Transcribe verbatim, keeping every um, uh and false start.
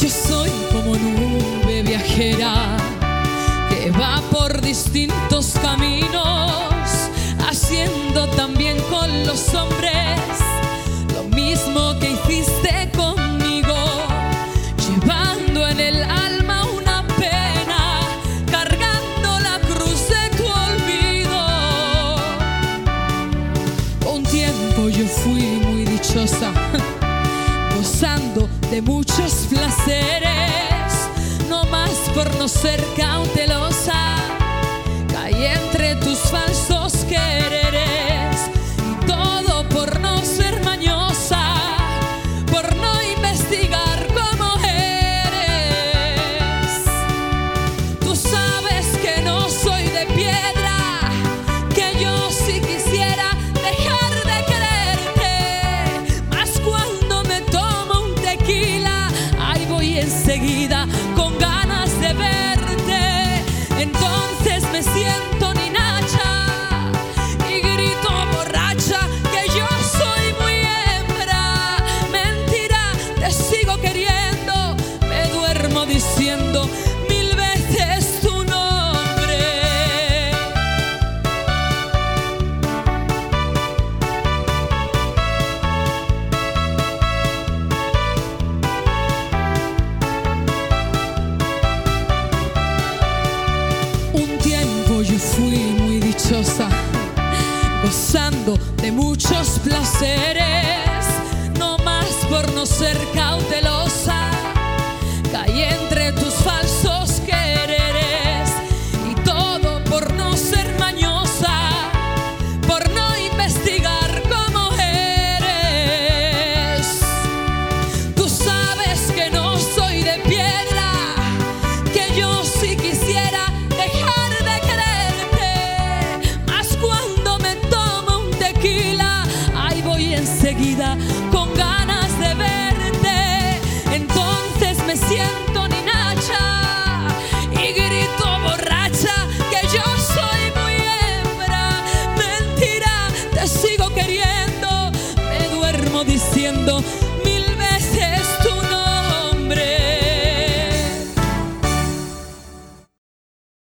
Yo soy como nube viajera que va por distintos caminos, haciendo también con los hombres lo mismo que hiciste conmigo, llevando en el alma una pena, cargando la cruz de tu olvido. Un tiempo yo fui muy dichosa, gozando de muchos placeres, no más por no ser cautelosa, caí entre tus falsos quereres, y todo por no ser mañosa, por no investigar cómo eres. Tú sabes que no soy de piedra, que yo sí quisiera dejar de quererte, mas cuando me tomo un tequila, ahí voy enseguida con ganas de verte. Entonces me siento ninacha y grito borracha que yo soy muy hembra. Mentira, te sigo queriendo, me duermo diciendo mil veces tu nombre. Un tiempo yo fui muy dichosa, gozando de muchos placeres, no más por no ser cautelosa, caí entre tus falsos quereres, y todo por no ser mañosa, por no investigar cómo eres. Tú sabes que no soy de piedra, que yo sí quisiera dejar de quererte, mas cuando me tomo un tequila, ahí voy enseguida